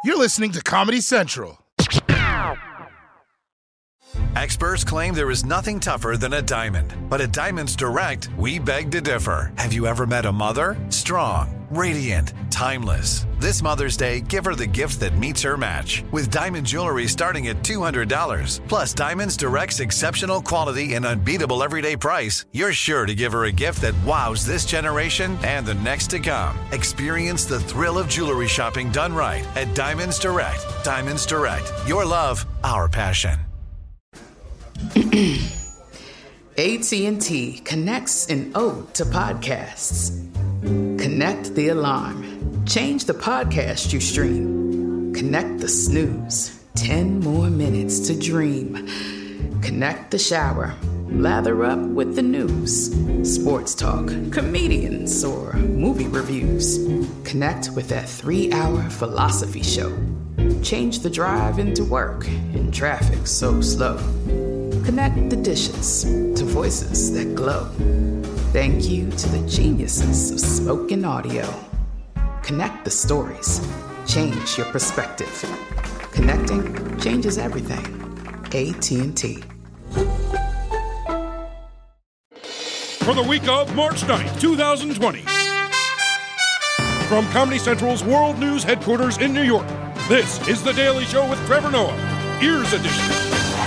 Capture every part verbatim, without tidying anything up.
You're listening to Comedy Central. Experts claim there is nothing tougher than a diamond. But at Diamonds Direct, we beg to differ. Have you ever met a mother? Strong, radiant, timeless. This Mother's Day, give her the gift that meets her match. With diamond jewelry starting at two hundred dollars. Plus Diamonds Direct's exceptional quality and unbeatable everyday price, you're sure to give her a gift that wows this generation and the next to come. Experience the thrill of jewelry shopping done right at Diamonds Direct. Diamonds Direct. Your love, our passion. A T and T connects an ode to podcasts. Connect the alarm. Change the podcast you stream. Connect the snooze. Ten more minutes to dream. Connect the shower. Lather up with the news. Sports talk, comedians, or movie reviews. Connect with that three-hour philosophy show. Change the drive into work in traffic so slow. Connect the dishes to voices that glow. Thank you to the geniuses of spoken audio. Connect the stories. Change your perspective. Connecting changes everything. A T and T. For the week of March ninth, twenty twenty. From Comedy Central's World News headquarters in New York, this is The Daily Show with Trevor Noah, Ears Edition.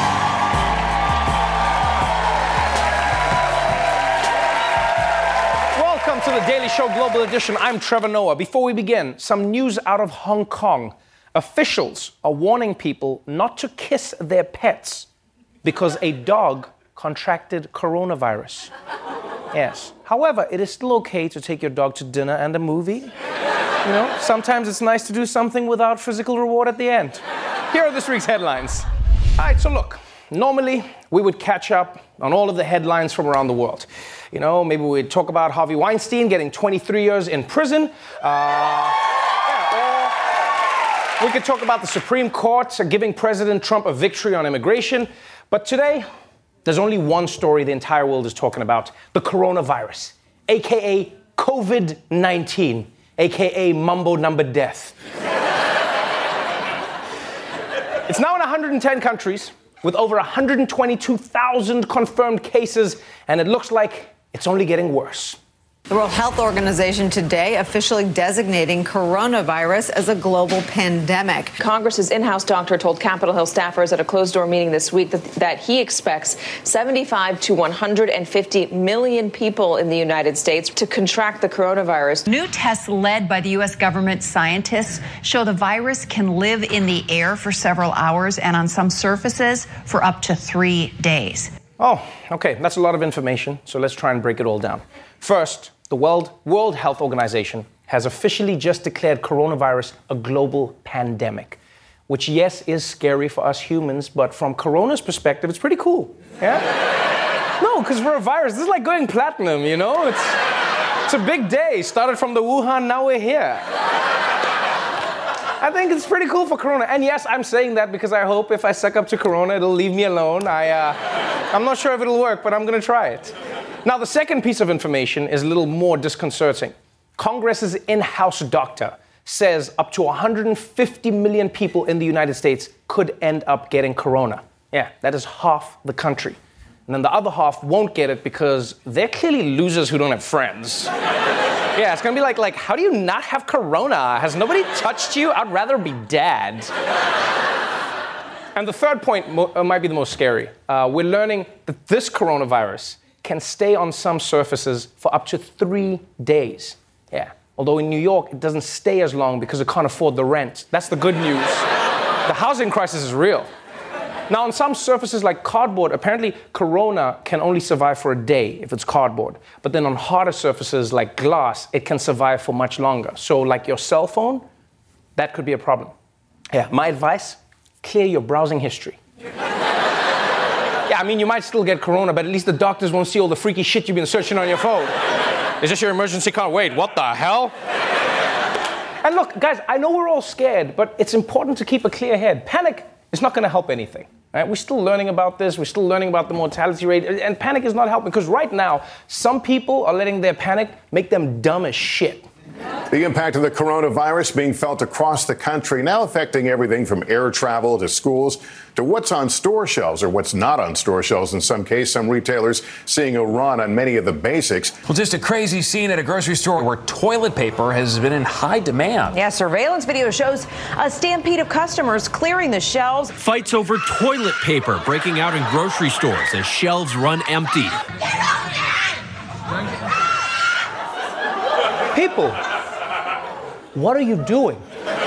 Welcome to The Daily Show Global Edition. I'm Trevor Noah. Before we begin, some news out of Hong Kong. Officials are warning people not to kiss their pets because a dog contracted coronavirus. Yes. However, it is still okay to take your dog to dinner and a movie. You know, sometimes it's nice to do something without physical reward at the end. Here are this week's headlines. All right, so look, normally we would catch up on all of the headlines from around the world. You know, maybe we'd talk about Harvey Weinstein getting twenty-three years in prison. Uh, yeah, or we could talk about the Supreme Court giving President Trump a victory on immigration. But today, there's only one story the entire world is talking about: the coronavirus, a k a. COVID nineteen, a k a mumbo number death. It's now in one hundred ten countries, with over one hundred twenty-two thousand confirmed cases, and it looks like it's only getting worse. The World Health Organization today officially designating coronavirus as a global pandemic. Congress's in-house doctor told Capitol Hill staffers at a closed-door meeting this week that, that he expects seventy-five to one hundred fifty million people in the United States to contract the coronavirus. New tests led by the U S government scientists show the virus can live in the air for several hours and on some surfaces for up to three days. Oh, okay, that's a lot of information, so let's try and break it all down. First, the World, World Health Organization has officially just declared coronavirus a global pandemic, which, yes, is scary for us humans, but from Corona's perspective, it's pretty cool. Yeah? No, because for a virus, this is like going platinum, you know? It's, it's a big day. Started from the Wuhan, now we're here. I think it's pretty cool for Corona. And yes, I'm saying that because I hope if I suck up to Corona, it'll leave me alone. I, uh, I'm not sure if it'll work, but I'm going to try it. Now, the second piece of information is a little more disconcerting. Congress's in-house doctor says up to one hundred fifty million people in the United States could end up getting Corona. Yeah, that is half the country. And then the other half won't get it because they're clearly losers who don't have friends. Yeah, it's gonna be like, like, how do you not have Corona? Has nobody touched you? I'd rather be dead. And the third point mo- uh, might be the most scary. Uh, we're learning that this coronavirus can stay on some surfaces for up to three days. Yeah, although in New York, it doesn't stay as long because it can't afford the rent. That's the good news. The housing crisis is real. Now, on some surfaces like cardboard, apparently Corona can only survive for a day if it's cardboard. But then on harder surfaces like glass, it can survive for much longer. So like your cell phone, that could be a problem. Yeah, my advice, clear your browsing history. Yeah, I mean, you might still get Corona, but at least the doctors won't see all the freaky shit you've been searching on your phone. Is this your emergency call? Wait, what the hell? And look, guys, I know we're all scared, but it's important to keep a clear head. Panic is not going to help anything. Right? We're still learning about this. We're still learning about the mortality rate. And panic is not helping because right now, some people are letting their panic make them dumb as shit. The impact of the coronavirus being felt across the country, now affecting everything from air travel to schools to what's on store shelves or what's not on store shelves in some cases. Some retailers seeing a run on many of the basics. Well, just a crazy scene at a grocery store where toilet paper has been in high demand. Yeah, surveillance video shows a stampede of customers clearing the shelves. Fights over toilet paper breaking out in grocery stores as shelves run empty. People, what are you doing?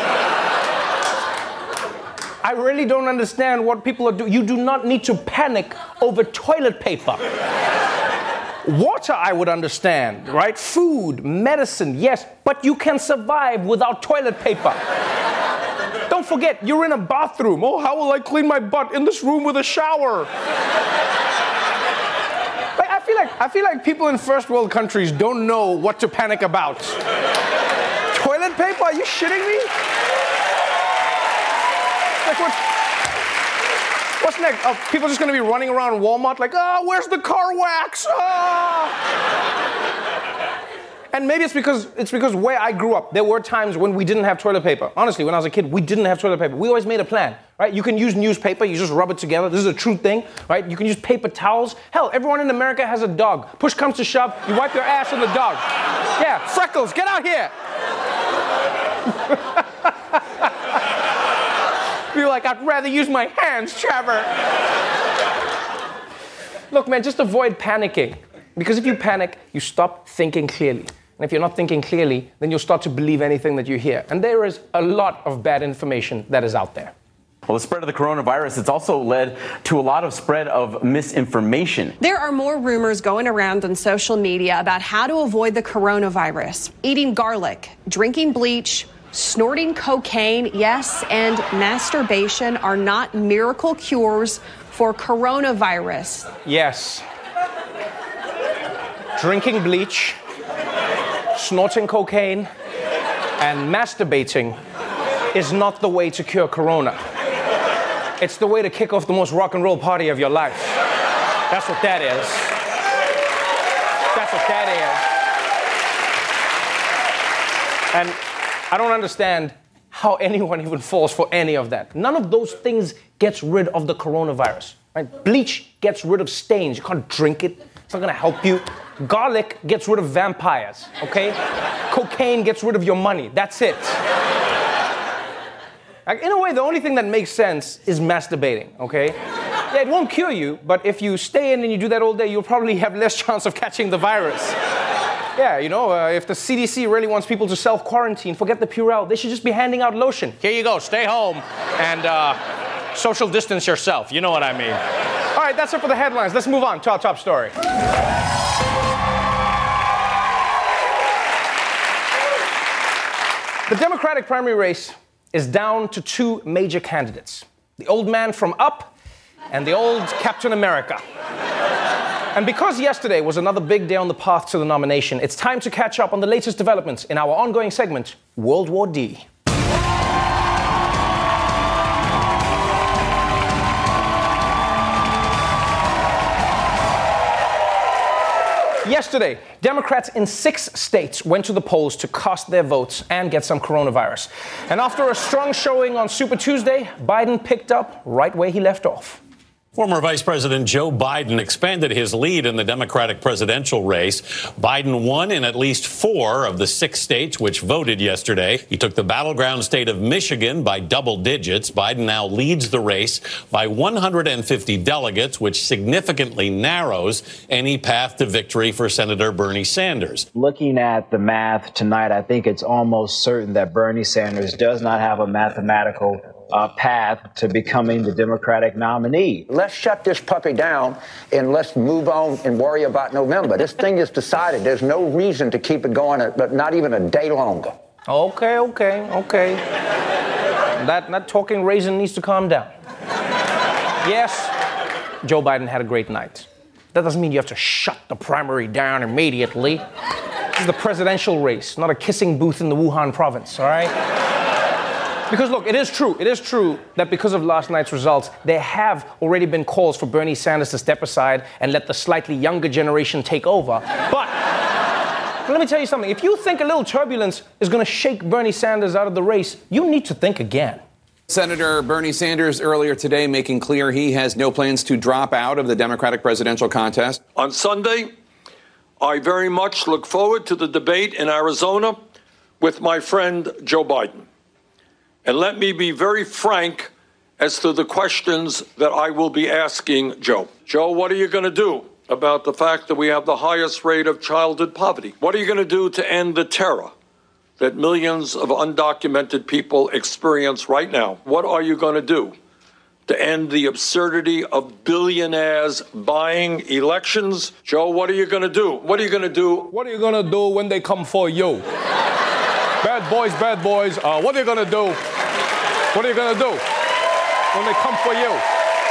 I really don't understand what people are doing. You do not need to panic over toilet paper. Water, I would understand, right? Food, medicine, yes, but you can survive without toilet paper. Don't forget, you're in a bathroom. Oh, how will I clean my butt in this room with a shower? Like, I feel like I feel like people in first world countries don't know what to panic about. Toilet paper? Are you shitting me? Like what? What's next? Are people just gonna be running around Walmart like, oh, where's the car wax? Oh. And maybe it's because it's because where I grew up, there were times when we didn't have toilet paper. Honestly, when I was a kid, we didn't have toilet paper. We always made a plan, right? You can use newspaper, you just rub it together. This is a true thing, right? You can use paper towels. Hell, everyone in America has a dog. Push comes to shove, you wipe your ass on the dog. Yeah, Freckles, get out here. Be like, I'd rather use my hands, Trevor. Look, man, just avoid panicking. Because if you panic, you stop thinking clearly. And if you're not thinking clearly, then you'll start to believe anything that you hear. And there is a lot of bad information that is out there. Well, the spread of the coronavirus, it's also led to a lot of spread of misinformation. There are more rumors going around on social media about how to avoid the coronavirus. Eating garlic, drinking bleach, snorting cocaine, yes, and masturbation are not miracle cures for coronavirus. Yes. Drinking bleach, snorting cocaine, and masturbating is not the way to cure corona. It's the way to kick off the most rock and roll party of your life. That's what that is. That's what that is. And I don't understand how anyone even falls for any of that. None of those things gets rid of the coronavirus. Right? Bleach gets rid of stains. You can't drink it. It's not gonna help you. Garlic gets rid of vampires, okay? Cocaine gets rid of your money. That's it. Like, in a way, the only thing that makes sense is masturbating, okay? Yeah, it won't cure you, but if you stay in and you do that all day, you'll probably have less chance of catching the virus. Yeah, you know, uh, if the C D C really wants people to self-quarantine, forget the Purell. They should just be handing out lotion. Here you go, stay home and uh, social distance yourself. You know what I mean. All right, that's it for the headlines. Let's move on to our top story. The Democratic primary race is down to two major candidates. The old man from Up and the old Captain America. And because yesterday was another big day on the path to the nomination, it's time to catch up on the latest developments in our ongoing segment, World War D. Yesterday, Democrats in six states went to the polls to cast their votes and get some coronavirus. And after a strong showing on Super Tuesday, Biden picked up right where he left off. Former Vice President Joe Biden expanded his lead in the Democratic presidential race. Biden won in at least four of the six states which voted yesterday. He took the battleground state of Michigan by double digits. Biden now leads the race by one hundred fifty delegates, which significantly narrows any path to victory for Senator Bernie Sanders. Looking at the math tonight, I think it's almost certain that Bernie Sanders does not have a mathematical Uh, path to becoming the Democratic nominee. Let's shut this puppy down and let's move on and worry about November. This thing is decided. There's no reason to keep it going, but not even a day longer. Okay, okay, okay. That, that talking raisin needs to calm down. Yes, Joe Biden had a great night. That doesn't mean you have to shut the primary down immediately. This is the presidential race, not a kissing booth in the Wuhan province, all right? Because, look, it is true. It is true that because of last night's results, there have already been calls for Bernie Sanders to step aside and let the slightly younger generation take over. But Let me tell you something. If you think a little turbulence is going to shake Bernie Sanders out of the race, you need to think again. Senator Bernie Sanders earlier today making clear he has no plans to drop out of the Democratic presidential contest. On Sunday, I very much look forward to the debate in Arizona with my friend Joe Biden. And let me be very frank as to the questions that I will be asking Joe. Joe, what are you going to do about the fact that we have the highest rate of childhood poverty? What are you going to do to end the terror that millions of undocumented people experience right now? What are you going to do to end the absurdity of billionaires buying elections? Joe, what are you going to do? What are you going to do? What are you going to do when they come for you? Bad boys, bad boys, uh, what are you going to do? What are you going to do when they come for you?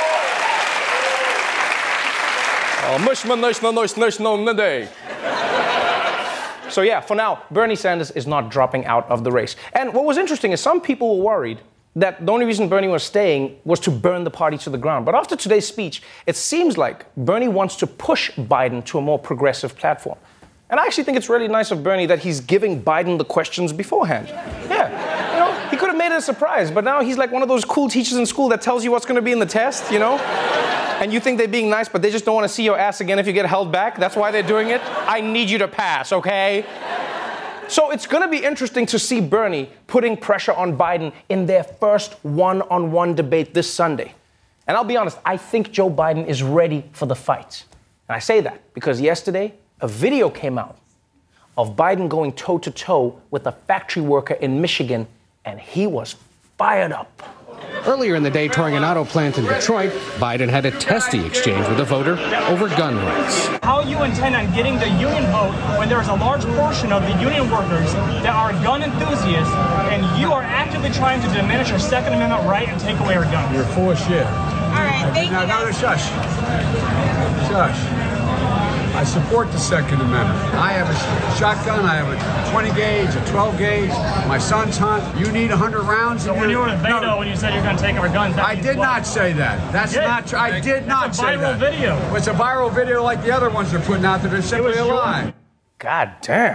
So yeah, for now, Bernie Sanders is not dropping out of the race. And what was interesting is some people were worried that the only reason Bernie was staying was to burn the party to the ground. But after today's speech, it seems like Bernie wants to push Biden to a more progressive platform. And I actually think it's really nice of Bernie that he's giving Biden the questions beforehand. Yeah, you know, he could have made it a surprise, but now he's like one of those cool teachers in school that tells you what's going to be in the test, you know? And you think they're being nice, but they just don't want to see your ass again if you get held back. That's why they're doing it. I need you to pass, okay? So it's going to be interesting to see Bernie putting pressure on Biden in their first one-on-one debate this Sunday. And I'll be honest, I think Joe Biden is ready for the fight. And I say that because yesterday, a video came out of Biden going toe-to-toe with a factory worker in Michigan, and he was fired up. Earlier in the day, touring an auto plant in Detroit, Biden had a testy exchange with a voter over gun rights. How you intend on getting the union vote when there is a large portion of the union workers that are gun enthusiasts, and you are actively trying to diminish our Second Amendment right and take away our guns? You're full of shit. All right, thank now, you. Now, shush. Shush. I support the Second Amendment. I have a shotgun, I have a twenty gauge, a twelve gauge, my son's hunt. You need one hundred rounds. So when you were with Beto, no. when you said you're going to take our guns, that I did what? not say that. That's not true. I did not say that. It's a viral video. Well, it's a viral video like the other ones they're putting out that are simply a lie. God damn.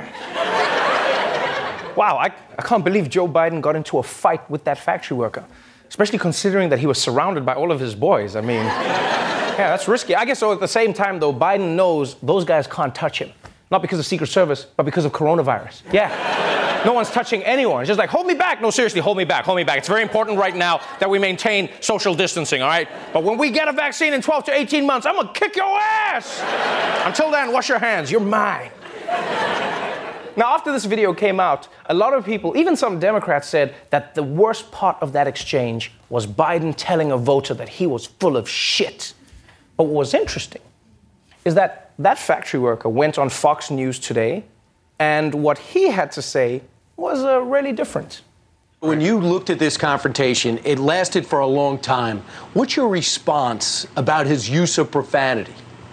Wow, I, I can't believe Joe Biden got into a fight with that factory worker, especially considering that he was surrounded by all of his boys. I mean... Yeah, that's risky. I guess so at the same time, though, Biden knows those guys can't touch him. Not because of Secret Service, but because of coronavirus. Yeah. No one's touching anyone. It's just like, hold me back. No, seriously, hold me back. Hold me back. It's very important right now that we maintain social distancing, all right? But when we get a vaccine in twelve to eighteen months, I'm going to kick your ass. Until then, wash your hands. You're mine. Now, after this video came out, a lot of people, even some Democrats, said that the worst part of that exchange was Biden telling a voter that he was full of shit. But what was interesting is that that factory worker went on Fox News today, and what he had to say was uh, really different. When you looked at this confrontation, it lasted for a long time. What's your response about his use of profanity?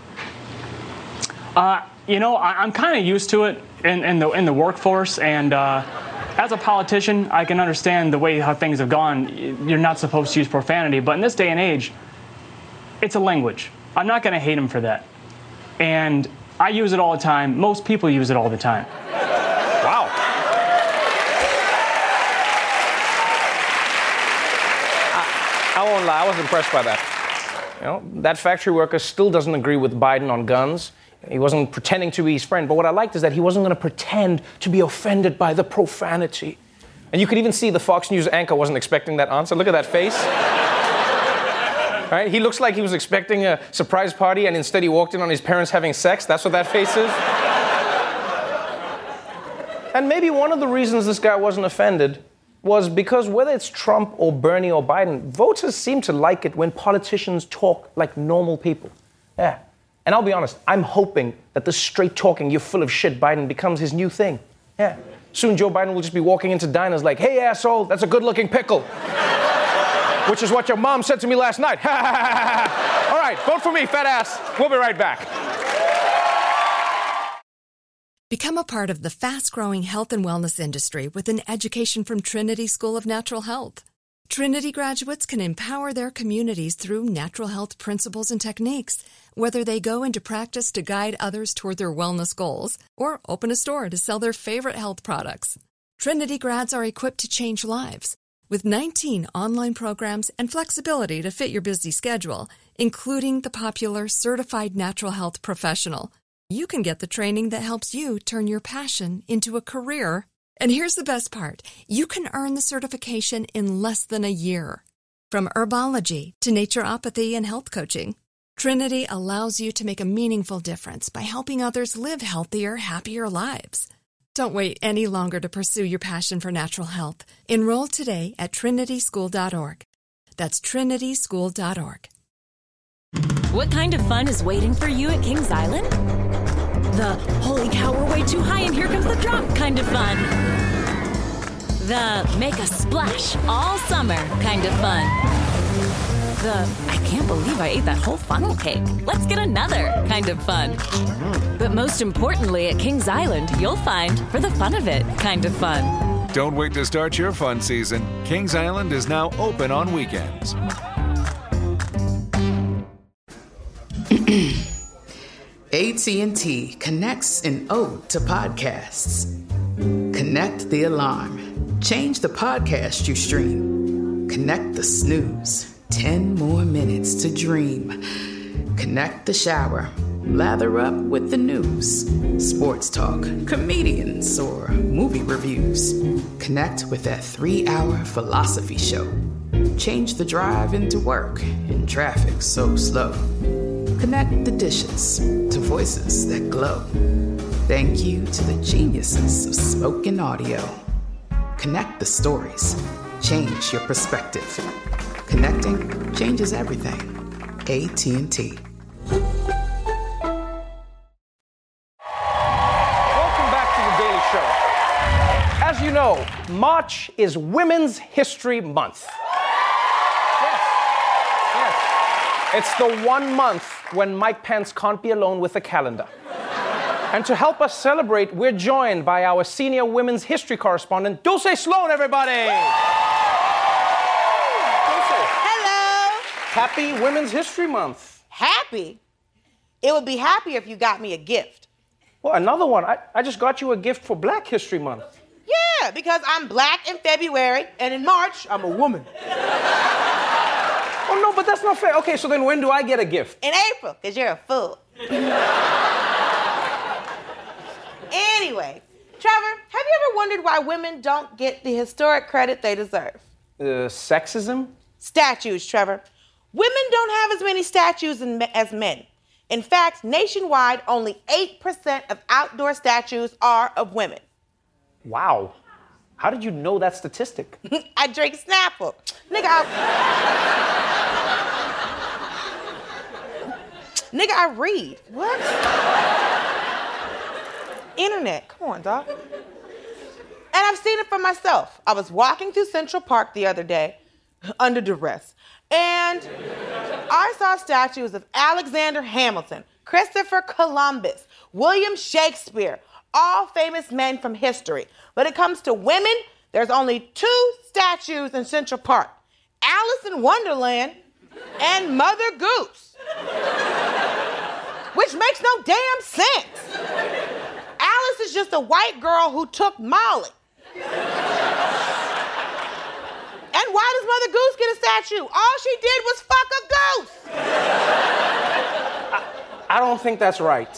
Uh, you know, I, I'm kind of used to it in, in the in the workforce, and uh, as a politician, I can understand the way how things have gone. You're not supposed to use profanity, but in this day and age, it's a language. I'm not going to hate him for that. And I use it all the time. Most people use it all the time. Wow. I, I won't lie, I was impressed by that. You know, that factory worker still doesn't agree with Biden on guns. He wasn't pretending to be his friend. But what I liked is that he wasn't going to pretend to be offended by the profanity. And you could even see the Fox News anchor wasn't expecting that answer. Look at that face. Right? He looks like he was expecting a surprise party, and instead he walked in on his parents having sex. That's what that face is. And maybe one of the reasons this guy wasn't offended was because whether it's Trump or Bernie or Biden, voters seem to like it when politicians talk like normal people. Yeah. And I'll be honest, I'm hoping that this straight talking, you're full of shit Biden becomes his new thing. Yeah. Soon Joe Biden will just be walking into diners like, hey, asshole, that's a good-looking pickle. Which is what your mom said to me last night. All right, vote for me, fat ass. We'll be right back. Become a part of the fast-growing health and wellness industry with an education from Trinity School of Natural Health. Trinity graduates can empower their communities through natural health principles and techniques, whether they go into practice to guide others toward their wellness goals or open a store to sell their favorite health products. Trinity grads are equipped to change lives with nineteen online programs and flexibility to fit your busy schedule, including the popular Certified Natural Health Professional. You can get the training that helps you turn your passion into a career. And here's the best part. You can earn the certification in less than a year. From herbology to naturopathy and health coaching, Trinity allows you to make a meaningful difference by helping others live healthier, happier lives. Don't wait any longer to pursue your passion for natural health. Enroll today at trinity school dot org. That's trinity school dot org. What kind of fun is waiting for you at Kings Island? The holy cow, we're way too high and here comes the drop kind of fun. The make a splash all summer kind of fun. The I can't believe I ate that whole funnel cake. Let's get another kind of fun. But most importantly, at Kings Island, you'll find for the fun of it kind of fun. Don't wait to start your fun season. Kings Island is now open on weekends. A T and T connects an ode to podcasts. Connect the alarm. Change the podcast you stream. Connect the snooze. Ten more minutes to dream. Connect the shower. Lather up with the news. Sports talk, comedians, or movie reviews. Connect with that three-hour philosophy show. Change the drive into work in traffic so slow. Connect the dishes to voices that glow. Thank you to the geniuses of spoken audio. Connect the stories. Change your perspective. Connecting changes everything. A T and T. Welcome back to The Daily Show. As you know, March is Women's History Month. Yes. Yes. It's the one month when Mike Pence can't be alone with a calendar. And to help us celebrate, we're joined by our senior women's history correspondent, Dulce Sloan, everybody! Happy Women's History Month. Happy? It would be happier if you got me a gift. Well, another one. I, I just got you a gift for Black History Month. Yeah, because I'm black in February, and in March, I'm a woman. Oh, no, but that's not fair. Okay, so then when do I get a gift? In April, because you're a fool. Anyway, Trevor, have you ever wondered why women don't get the historic credit they deserve? Uh, sexism? Statues, Trevor. Women don't have as many statues as men. In fact, nationwide, only eight percent of outdoor statues are of women. Wow. How did you know that statistic? I drink Snapple. Nigga, I... Nigga, I read. What? Internet. Come on, dog. And I've seen it for myself. I was walking through Central Park the other day, under duress. And I saw statues of Alexander Hamilton, Christopher Columbus, William Shakespeare, all famous men from history. When it comes to women, there's only two statues in Central Park, Alice in Wonderland and Mother Goose, which makes no damn sense. Alice is just a white girl who took Molly. And why does Mother Goose get a statue? All she did was fuck a goose. I, I don't think that's right.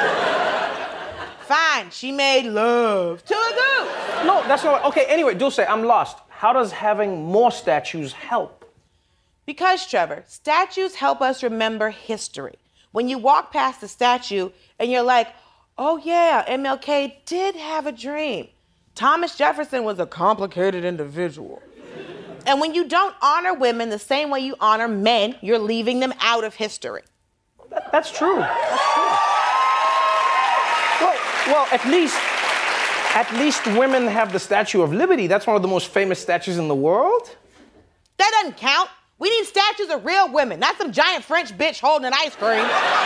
Fine, she made love to a goose. No, that's not. Okay, anyway, Dulce, I'm lost. How does having more statues help? Because, Trevor, statues help us remember history. When you walk past the statue and you're like, oh yeah, M L K did have a dream. Thomas Jefferson was a complicated individual. And when you don't honor women the same way you honor men, you're leaving them out of history. That, that's true. That's true. Well, well, at least, at least women have the Statue of Liberty. That's one of the most famous statues in the world. That doesn't count. We need statues of real women, not some giant French bitch holding an ice cream.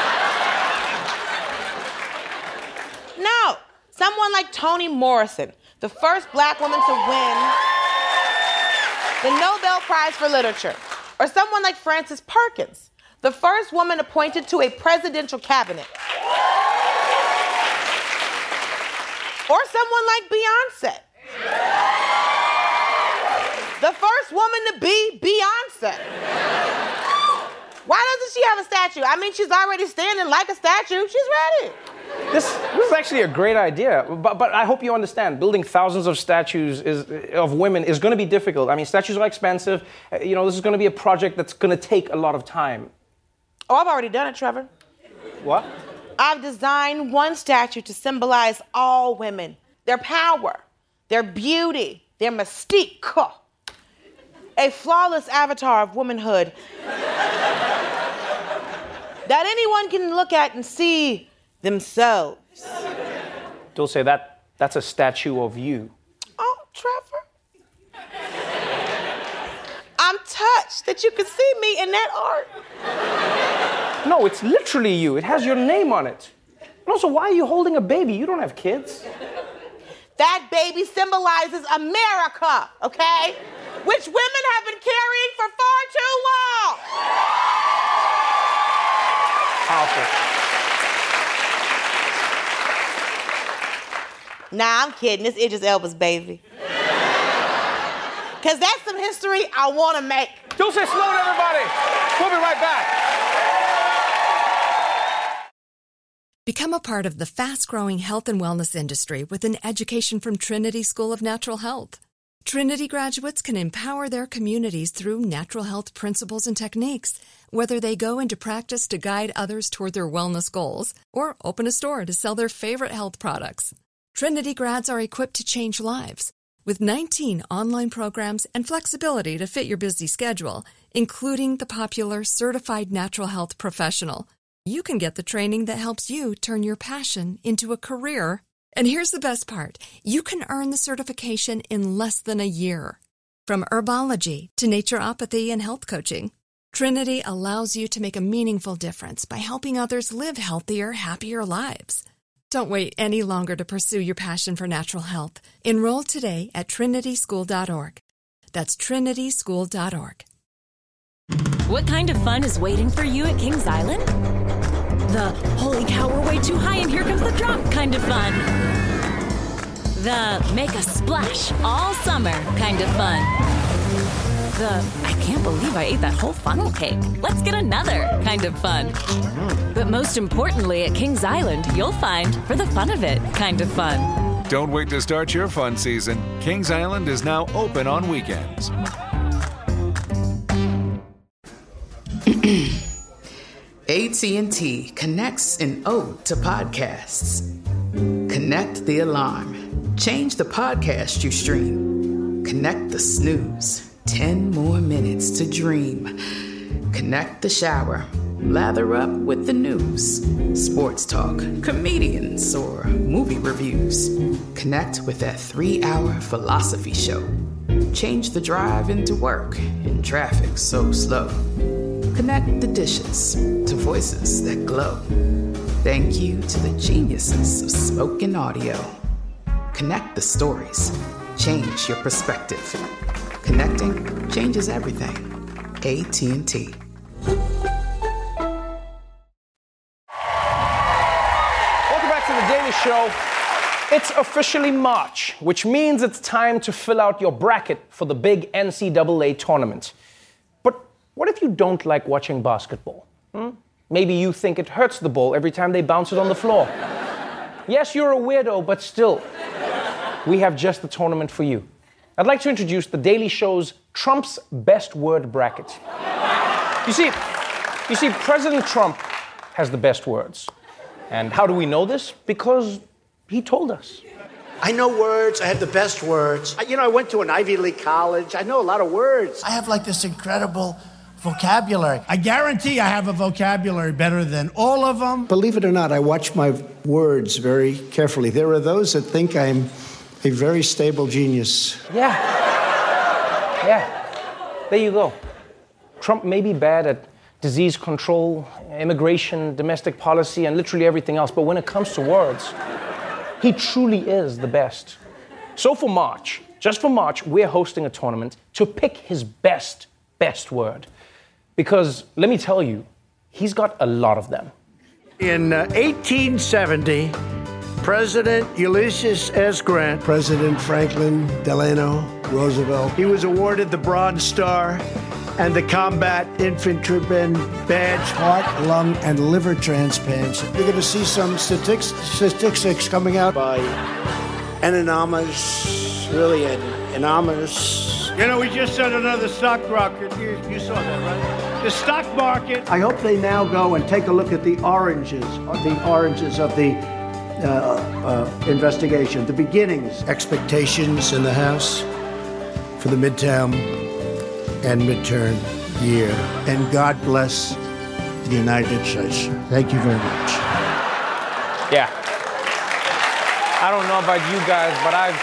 No, someone like Toni Morrison, the first black woman to win. the Nobel Prize for Literature, or someone like Frances Perkins, the first woman appointed to a presidential cabinet. Or someone like Beyonce, the first woman to be Beyonce. Why doesn't she have a statue? I mean, she's already standing like a statue. She's ready. This, this is actually a great idea, but, but I hope you understand, building thousands of statues is, of women is going to be difficult. I mean, statues are expensive. You know, this is going to be a project that's going to take a lot of time. Oh, I've already done it, Trevor. What? I've designed one statue to symbolize all women, their power, their beauty, their mystique. A flawless avatar of womanhood that anyone can look at and see themselves. Dulce, that, that's a statue of you. Oh, Trevor. I'm touched that you could see me in that art. No, it's literally you. It has your name on it. And also, why are you holding a baby? You don't have kids. That baby symbolizes America, okay? Which women have been carrying for far too long. Powerful. Nah, I'm kidding. It's Idris Elba's baby. Because that's some history I want to make. Dulce, slow down, everybody. We'll be right back. Become a part of the fast-growing health and wellness industry with an education from Trinity School of Natural Health. Trinity graduates can empower their communities through natural health principles and techniques, whether they go into practice to guide others toward their wellness goals or open a store to sell their favorite health products. Trinity grads are equipped to change lives with nineteen online programs and flexibility to fit your busy schedule, including the popular Certified Natural Health Professional. You can get the training that helps you turn your passion into a career. And here's the best part. You can earn the certification in less than a year. From herbology to naturopathy and health coaching, Trinity allows you to make a meaningful difference by helping others live healthier, happier lives. Don't wait any longer to pursue your passion for natural health. Enroll today at trinity school dot org. That's trinity school dot org. What kind of fun is waiting for you at Kings Island? The holy cow, we're way too high and here comes the drop kind of fun. The make a splash all summer kind of fun. The I can't believe I ate that whole funnel cake. Let's get another kind of fun. But most importantly at Kings Island, you'll find for the fun of it kind of fun. Don't wait to start your fun season. Kings Island is now open on weekends. A T and T connects an ode to podcasts. Connect the alarm. Change the podcast you stream. Connect the snooze. Ten more minutes to dream. Connect the shower. Lather up with the news. Sports talk, comedians, or movie reviews. Connect with that three-hour philosophy show. Change the drive into work in traffic so slow. Connect the dishes to voices that glow. Thank you to the geniuses of spoken audio. Connect the stories. Change your perspective. Connecting changes everything. A T and T. Welcome back to The Daily Show. It's officially March, which means it's time to fill out your bracket for the big N C double A tournament. But what if you don't like watching basketball? Hmm? Maybe you think it hurts the ball every time they bounce it on the floor. Yes, you're a weirdo, but still, we have just the tournament for you. I'd like to introduce The Daily Show's Trump's Best Word Bracket. You see, you see, President Trump has the best words. And how do we know this? Because he told us. I know words. I have the best words. I, you know, I went to an Ivy League college. I know a lot of words. I have like this incredible vocabulary. I guarantee I have a vocabulary better than all of them. Believe it or not, I watch my words very carefully. There are those that think I'm a very stable genius. Yeah. Yeah. There you go. Trump may be bad at disease control, immigration, domestic policy, and literally everything else, but when it comes to words, he truly is the best. So for March, just for March, we're hosting a tournament to pick his best, best word. Because, let me tell you, he's got a lot of them. In uh, eighteen seventy, President Ulysses S. Grant, President Franklin Delano Roosevelt, he was awarded the Bronze Star and the Combat Infantryman Badge. Heart, lung, and liver transplants. You're going to see some statistics, statistics coming out by anonymous, really an anonymous. You know, we just set another stock rocket. You, you saw that, right? The stock market. I hope they now go and take a look at the oranges, the oranges of the uh, uh, investigation, the beginnings. Expectations in the House for the midterm and midterm year. And God bless the United States. Thank you very much. Yeah. I don't know about you guys, but I've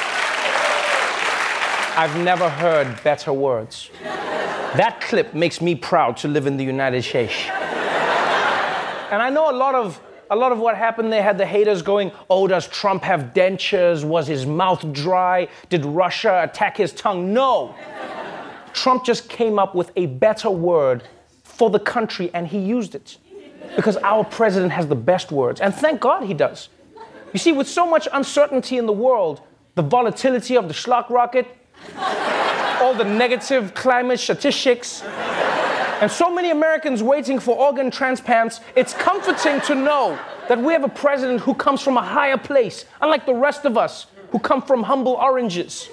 I've never heard better words. That clip makes me proud to live in the United States. And I know a lot of a lot of what happened, they had the haters going, oh, does Trump have dentures? Was his mouth dry? Did Russia attack his tongue? No. Trump just came up with a better word for the country, and he used it. Because our president has the best words, and thank God he does. You see, with so much uncertainty in the world, the volatility of the schlock rocket, all the negative climate statistics, and so many Americans waiting for organ transplants, it's comforting to know that we have a president who comes from a higher place, unlike the rest of us who come from humble oranges.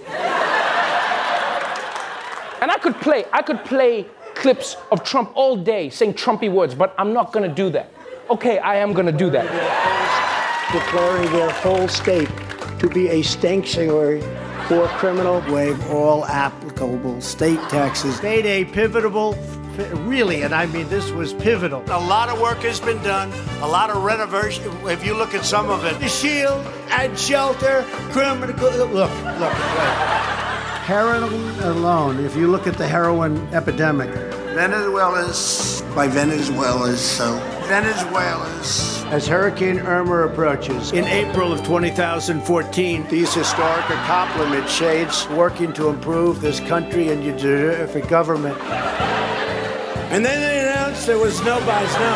And I could play, I could play clips of Trump all day saying Trumpy words, but I'm not gonna do that. Okay, I am gonna do that. Declaring their whole state to be a sanctuary for criminal, waive all applicable state taxes. Made a pivotal, really, and I mean this was pivotal. A lot of work has been done, a lot of renovation. If you look at some of it, the shield and shelter, criminal. Look, look, wait. Heroin alone, if you look at the heroin epidemic, Venezuela's, by Venezuela's, so Venezuela's. As Hurricane Irma approaches, in April of two thousand fourteen, these historic accomplishment shades working to improve this country and your terrific government. And then they announced there was no buys, no.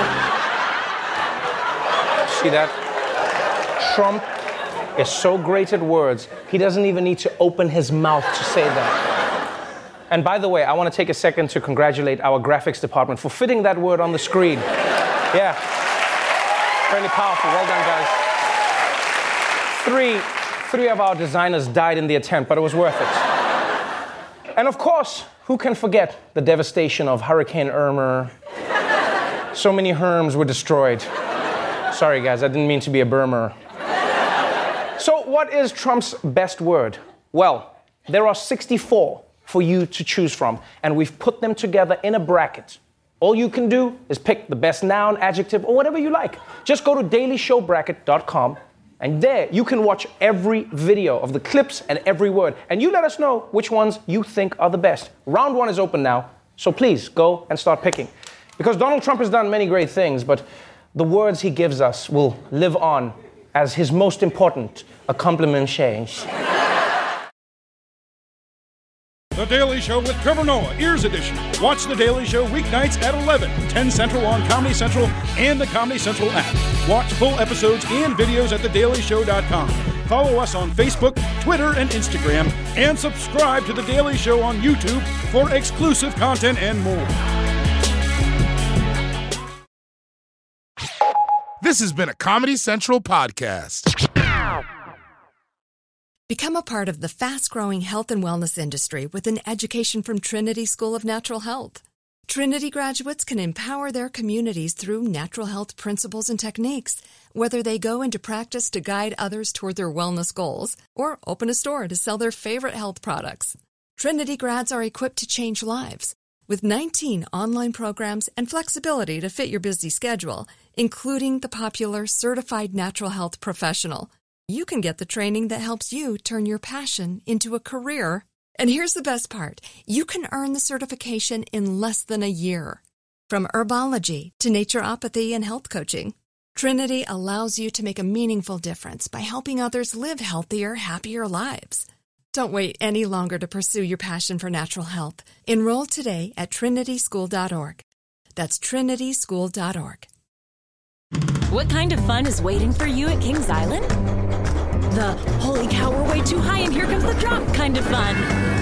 See that? Trump is so great at words, he doesn't even need to open his mouth to say that. And by the way, I want to take a second to congratulate our graphics department for fitting that word on the screen. Yeah. Really powerful. Well done, guys. Three, three of our designers died in the attempt, but it was worth it. And of course, who can forget the devastation of Hurricane Irma? So many Herms were destroyed. Sorry, guys, I didn't mean to be a Burmer. So what is Trump's best word? Well, there are sixty-four for you to choose from, and we've put them together in a bracket. All you can do is pick the best noun, adjective, or whatever you like. Just go to daily show bracket dot com, and there you can watch every video of the clips and every word, and you let us know which ones you think are the best. Round one is open now, so please go and start picking. Because Donald Trump has done many great things, but the words he gives us will live on as his most important accomplishment. The Daily Show with Trevor Noah, Ears Edition. Watch The Daily Show weeknights at eleven, ten Central on Comedy Central and the Comedy Central app. Watch full episodes and videos at the daily show dot com. Follow us on Facebook, Twitter, and Instagram, and subscribe to The Daily Show on YouTube for exclusive content and more. This has been a Comedy Central podcast. Become a part of the fast-growing health and wellness industry with an education from Trinity School of Natural Health. Trinity graduates can empower their communities through natural health principles and techniques, whether they go into practice to guide others toward their wellness goals or open a store to sell their favorite health products. Trinity grads are equipped to change lives with nineteen online programs and flexibility to fit your busy schedule, including the popular Certified Natural Health Professional. You can get the training that helps you turn your passion into a career. And here's the best part. You can earn the certification in less than a year. From herbology to naturopathy and health coaching, Trinity allows you to make a meaningful difference by helping others live healthier, happier lives. Don't wait any longer to pursue your passion for natural health. Enroll today at trinity school dot org. That's trinity school dot org. What kind of fun is waiting for you at Kings Island? The holy cow, we're way too high and here comes the drop kind of fun.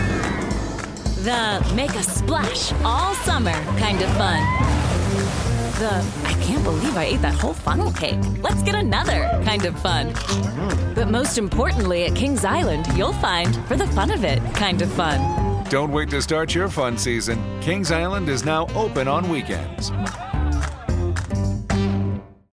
The make a splash all summer kind of fun. The I can't believe I ate that whole funnel cake. Let's get another kind of fun. But most importantly, at Kings Island, you'll find for the fun of it kind of fun. Don't wait to start your fun season. Kings Island is now open on weekends.